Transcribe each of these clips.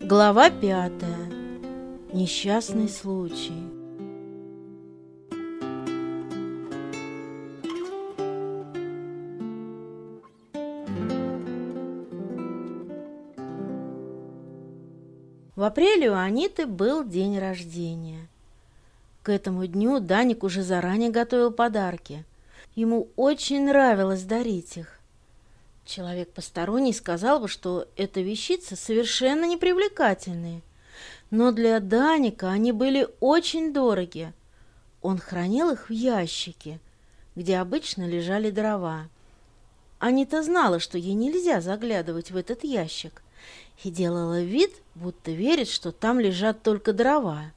Глава 5. Несчастный случай. В апреле у Аниты был день рождения. К этому дню Даник уже заранее готовил подарки. Ему очень нравилось дарить их. Человек посторонний сказал бы, что эта вещица совершенно непривлекательные, но для Даника они были очень дороги. Он хранил их в ящике, где обычно лежали дрова. Анита знала, что ей нельзя заглядывать в этот ящик, и делала вид, будто верит, что там лежат только дрова.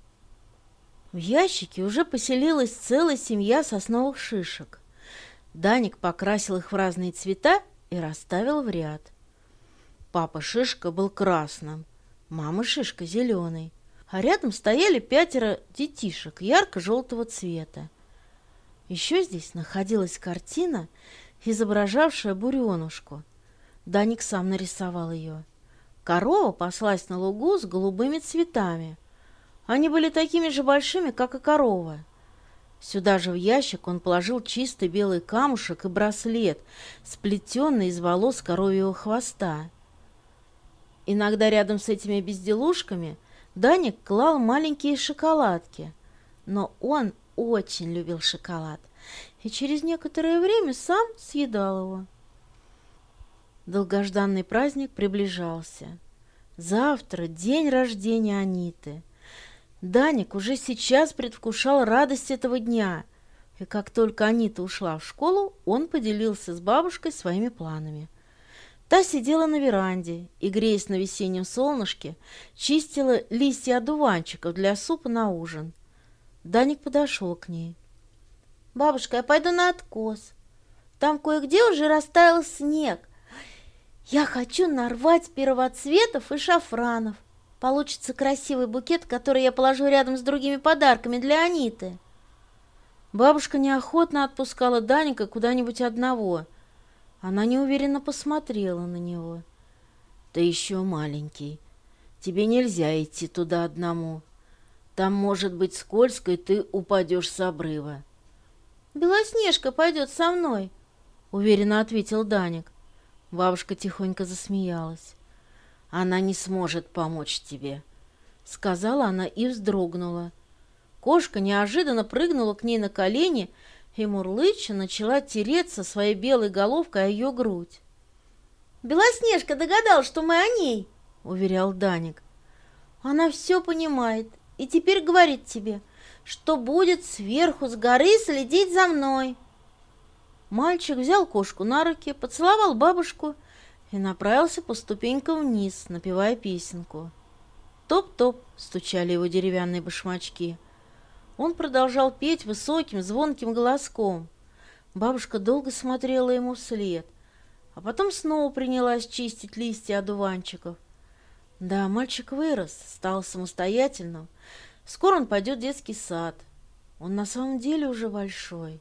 В ящике уже поселилась целая семья сосновых шишек. Даник покрасил их в разные цвета и расставил в ряд. Папа Шишка был красным, мама Шишка зеленой, а рядом стояли 5 детишек ярко-желтого цвета. Еще здесь находилась картина, изображавшая буренушку. Даник сам нарисовал ее. Корова паслась на лугу с голубыми цветами. Они были такими же большими, как и корова. Сюда же в ящик он положил чистый белый камушек и браслет, сплетенный из волос коровьего хвоста. Иногда рядом с этими безделушками Даник клал маленькие шоколадки, но он очень любил шоколад и через некоторое время сам съедал его. Долгожданный праздник приближался. Завтра день рождения Аниты. Даник уже сейчас предвкушал радость этого дня, и как только Анита ушла в школу, он поделился с бабушкой своими планами. Та сидела на веранде и, греясь на весеннем солнышке, чистила листья одуванчиков для супа на ужин. Даник подошел к ней. «Бабушка, я пойду на откос. Там кое-где уже растаял снег. Я хочу нарвать первоцветов и шафранов. Получится красивый букет, который я положу рядом с другими подарками для Аниты». Бабушка неохотно отпускала Даника куда-нибудь одного. Она неуверенно посмотрела на него. «Ты еще маленький. Тебе нельзя идти туда одному. Там может быть скользко, и ты упадешь с обрыва». «Белоснежка пойдет со мной», — уверенно ответил Даник. Бабушка тихонько засмеялась. «Она не сможет помочь тебе», — сказала она и вздрогнула. Кошка неожиданно прыгнула к ней на колени и, мурлыча, начала тереться своей белой головкой о ее грудь. «Белоснежка догадалась, что мы о ней», — уверял Даник. «Она все понимает и теперь говорит тебе, что будет сверху с горы следить за мной». Мальчик взял кошку на руки, поцеловал бабушку и направился по ступенькам вниз, напевая песенку. Топ-топ стучали его деревянные башмачки. Он продолжал петь высоким, звонким голоском. Бабушка долго смотрела ему вслед, а потом снова принялась чистить листья одуванчиков. Да, мальчик вырос, стал самостоятельным. Скоро он пойдет в детский сад. Он на самом деле уже большой.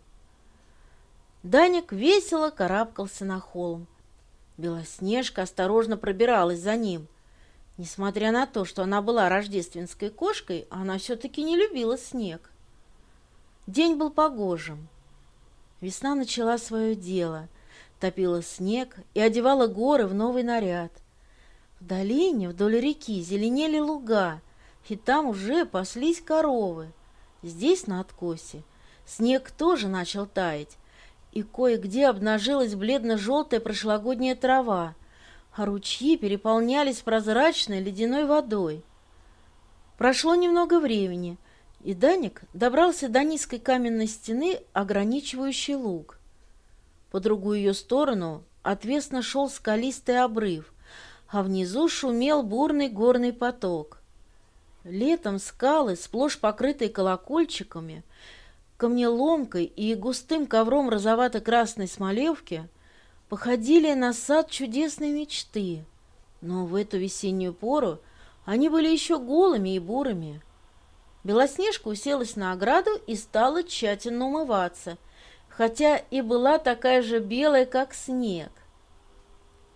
Даник весело карабкался на холм. Белоснежка осторожно пробиралась за ним. Несмотря на то, что она была рождественской кошкой, она все-таки не любила снег. День был погожим. Весна начала свое дело, топила снег и одевала горы в новый наряд. В долине вдоль реки зеленели луга, и там уже паслись коровы. Здесь, на откосе, снег тоже начал таять, и кое-где обнажилась бледно-желтая прошлогодняя трава, а ручьи переполнялись прозрачной ледяной водой. Прошло немного времени, и Даник добрался до низкой каменной стены, ограничивающей луг. По другую ее сторону отвесно шел скалистый обрыв, а внизу шумел бурный горный поток. Летом скалы, сплошь покрытые колокольчиками, камнеломкой и густым ковром розовато-красной смолевки, походили на сад чудесной мечты, но в эту весеннюю пору они были еще голыми и бурыми. Белоснежка уселась на ограду и стала тщательно умываться, хотя и была такая же белая, как снег.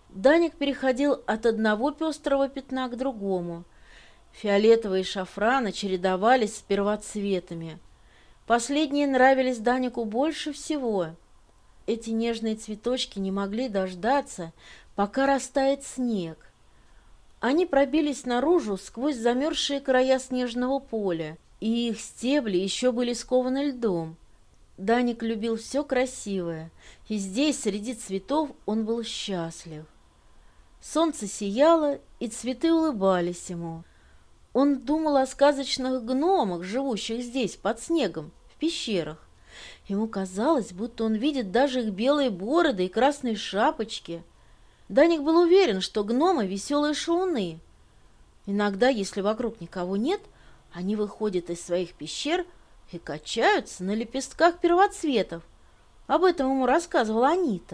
Даник переходил от одного пестрого пятна к другому. Фиолетовые шафраны чередовались с первоцветами. Последние нравились Данику больше всего. Эти нежные цветочки не могли дождаться, пока растает снег. Они пробились наружу сквозь замерзшие края снежного поля, и их стебли еще были скованы льдом. Даник любил все красивое, и здесь, среди цветов, он был счастлив. Солнце сияло, и цветы улыбались ему. Он думал о сказочных гномах, живущих здесь, под снегом, в пещерах. Ему казалось, будто он видит даже их белые бороды и красные шапочки. Даник был уверен, что гномы — веселые шалуны. Иногда, если вокруг никого нет, они выходят из своих пещер и качаются на лепестках первоцветов. Об этом ему рассказывала Анита.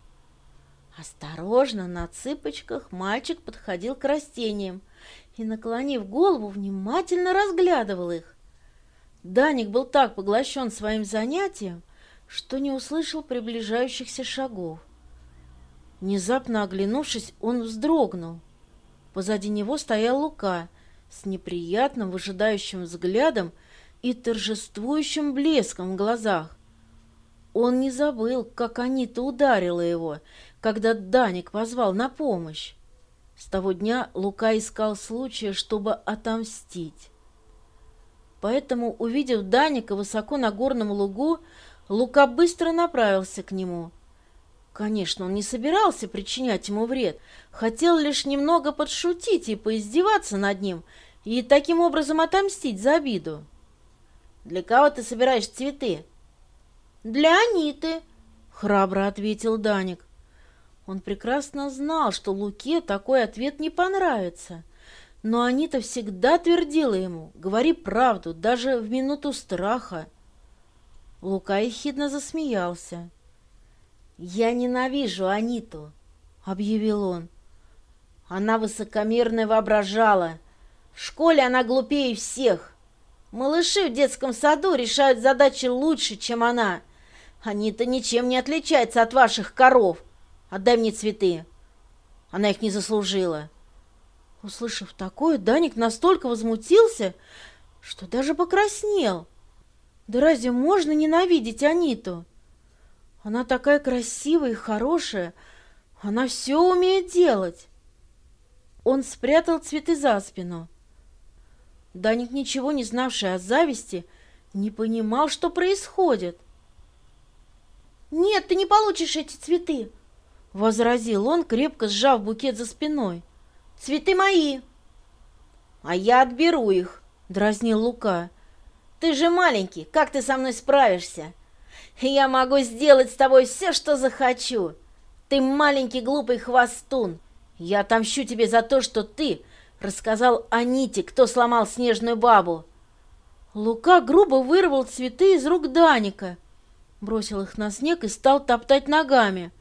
Осторожно, на цыпочках, мальчик подходил к растениям и, наклонив голову, внимательно разглядывал их. Даник был так поглощен своим занятием, что не услышал приближающихся шагов. Внезапно оглянувшись, он вздрогнул. Позади него стоял Лука с неприятным выжидающим взглядом и торжествующим блеском в глазах. Он не забыл, как Анита ударила его, когда Даник позвал на помощь. С того дня Лука искал случая, чтобы отомстить. Поэтому, увидев Даника высоко на горном лугу, Лука быстро направился к нему. Конечно, он не собирался причинять ему вред, хотел лишь немного подшутить и поиздеваться над ним, и таким образом отомстить за обиду. «Для кого ты собираешь цветы?» «Для Аниты», — храбро ответил Даник. Он прекрасно знал, что Луке такой ответ не понравится, но Анита всегда твердила ему: «Говори правду, даже в минуту страха». Лука ехидно засмеялся. «Я ненавижу Аниту», — объявил он. «Она высокомерно воображала. В школе она глупее всех. Малыши в детском саду решают задачи лучше, чем она. Анита ничем не отличается от ваших коров. Отдай мне цветы. Она их не заслужила». Услышав такое, Даник настолько возмутился, что даже покраснел. Да разве можно ненавидеть Аниту? Она такая красивая и хорошая, она все умеет делать. Он спрятал цветы за спину. Даник, ничего не знавший о зависти, не понимал, что происходит. «Нет, ты не получишь эти цветы», — возразил он, крепко сжав букет за спиной. «Цветы мои». «А я отберу их», — дразнил Лука. «Ты же маленький, как ты со мной справишься? Я могу сделать с тобой все, что захочу. Ты маленький глупый хвостун. Я отомщу тебе за то, что ты рассказал Аните, кто сломал снежную бабу». Лука грубо вырвал цветы из рук Даника, бросил их на снег и стал топтать ногами.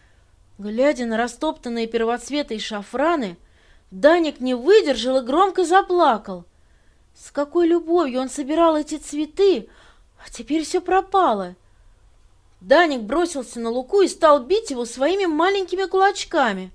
Глядя на растоптанные первоцветы и шафраны, Даник не выдержал и громко заплакал. С какой любовью он собирал эти цветы, а теперь все пропало. Даник бросился на Луку и стал бить его своими маленькими кулачками.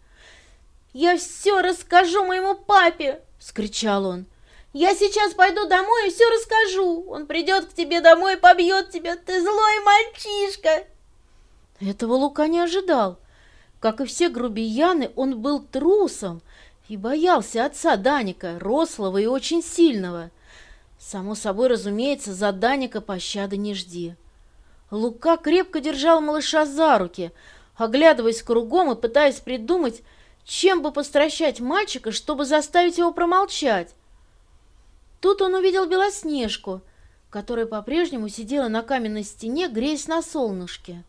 «Я все расскажу моему папе!» — вскричал он. «Я сейчас пойду домой и все расскажу. Он придет к тебе домой и побьет тебя. Ты злой мальчишка!» Этого Лука не ожидал. Как и все грубияны, он был трусом и боялся отца Даника, рослого и очень сильного. Само собой, разумеется, за Даника пощады не жди. Лука крепко держал малыша за руки, оглядываясь кругом и пытаясь придумать, чем бы постращать мальчика, чтобы заставить его промолчать. Тут он увидел Белоснежку, которая по-прежнему сидела на каменной стене, греясь на солнышке.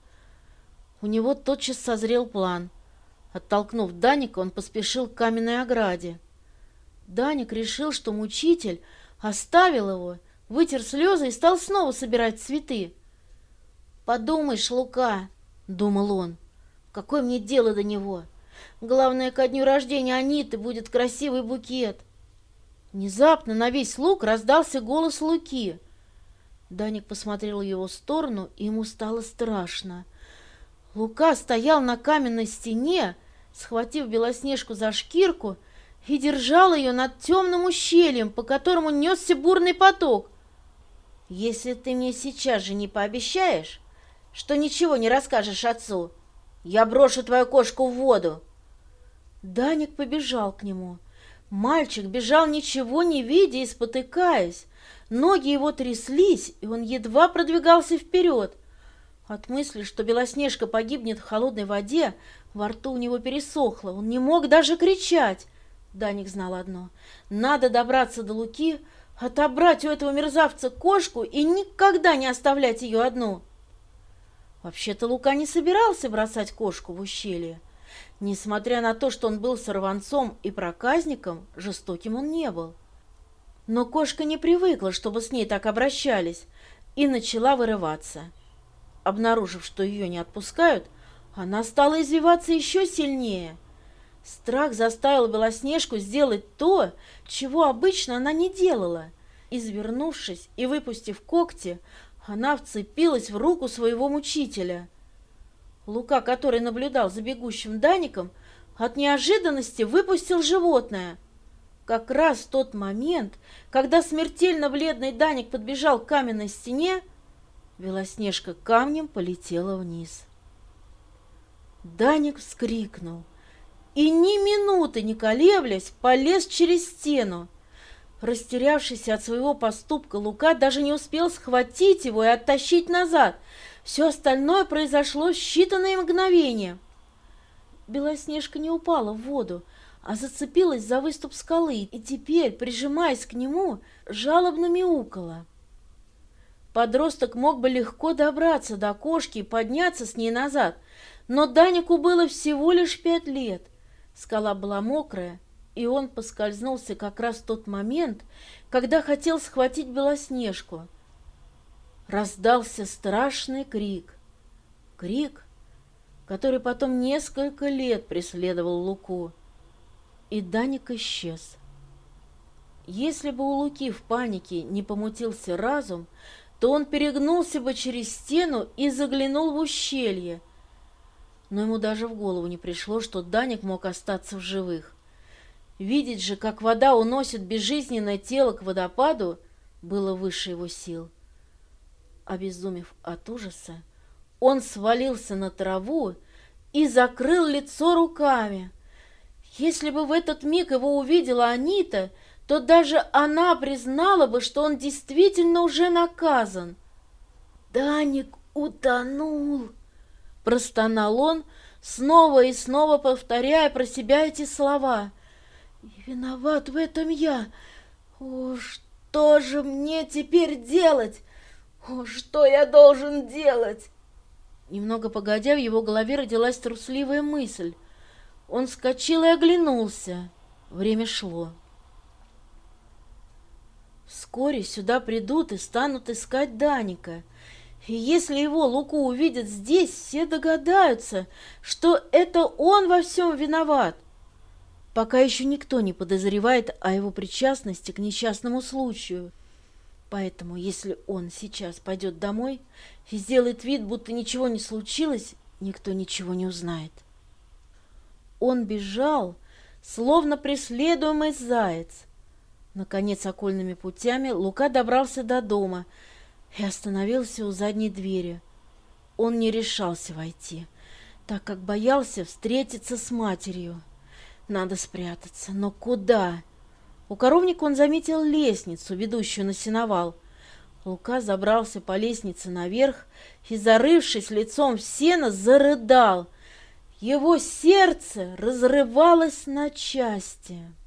У него тотчас созрел план. Оттолкнув Даника, он поспешил к каменной ограде. Даник решил, что мучитель оставил его, вытер слезы и стал снова собирать цветы. «Подумаешь, Лука, — думал он, — какое мне дело до него? Главное, ко дню рождения Аниты будет красивый букет». Внезапно на весь луг раздался голос Луки. Даник посмотрел в его сторону, и ему стало страшно. Лука стоял на каменной стене схватив Белоснежку за шкирку, и держал ее над темным ущельем, по которому несся бурный поток. «Если ты мне сейчас же не пообещаешь, что ничего не расскажешь отцу, я брошу твою кошку в воду». Даник побежал к нему. Мальчик бежал, ничего не видя и спотыкаясь. Ноги его тряслись, и он едва продвигался вперед. От мысли, что Белоснежка погибнет в холодной воде, во рту у него пересохло. Он не мог даже кричать. Даник знал одно: надо добраться до Луки, отобрать у этого мерзавца кошку и никогда не оставлять ее одну. Вообще-то Лука не собирался бросать кошку в ущелье. Несмотря на то, что он был сорванцом и проказником, жестоким он не был. Но кошка не привыкла, чтобы с ней так обращались, и начала вырываться. Обнаружив, что ее не отпускают, она стала извиваться еще сильнее. Страх заставил Белоснежку сделать то, чего обычно она не делала. Извернувшись и выпустив когти, она вцепилась в руку своего мучителя. Лука, который наблюдал за бегущим Даником, от неожиданности выпустил животное. Как раз в тот момент, когда смертельно бледный Даник подбежал к каменной стене, Белоснежка камнем полетела вниз. Даник вскрикнул и, ни минуты не колеблясь, полез через стену. Растерявшийся от своего поступка, Лука даже не успел схватить его и оттащить назад. Все остальное произошло в считанные мгновения. Белоснежка не упала в воду, а зацепилась за выступ скалы и теперь, прижимаясь к нему, жалобно мяукала. Подросток мог бы легко добраться до кошки и подняться с ней назад, но Данику было всего лишь 5 лет. Скала была мокрая, и он поскользнулся как раз в тот момент, когда хотел схватить Белоснежку. Раздался страшный крик. Крик, который потом несколько лет преследовал Луку. И Даник исчез. Если бы у Луки в панике не помутился разум, то он перегнулся бы через стену и заглянул в ущелье. Но ему даже в голову не пришло, что Даник мог остаться в живых. Видеть же, как вода уносит безжизненное тело к водопаду, было выше его сил. Обезумев от ужаса, он свалился на траву и закрыл лицо руками. Если бы в этот миг его увидела Анита, то даже она признала бы, что он действительно уже наказан. «Даник утонул!» — простонал он, снова и снова повторяя про себя эти слова. «И виноват в этом я! О, что же мне теперь делать? О, что я должен делать?» Немного погодя, в его голове родилась трусливая мысль. Он вскочил и оглянулся. Время шло. Вскоре сюда придут и станут искать Даника. И если его Луку увидят здесь, все догадаются, что это он во всем виноват. Пока еще никто не подозревает о его причастности к несчастному случаю. Поэтому, если он сейчас пойдет домой и сделает вид, будто ничего не случилось, никто ничего не узнает. Он бежал, словно преследуемый заяц. Наконец, окольными путями Лука добрался до дома и остановился у задней двери. Он не решался войти, так как боялся встретиться с матерью. Надо спрятаться, но куда? У коровника он заметил лестницу, ведущую на сеновал. Лука забрался по лестнице наверх и, зарывшись лицом в сено, зарыдал. Его сердце разрывалось на части.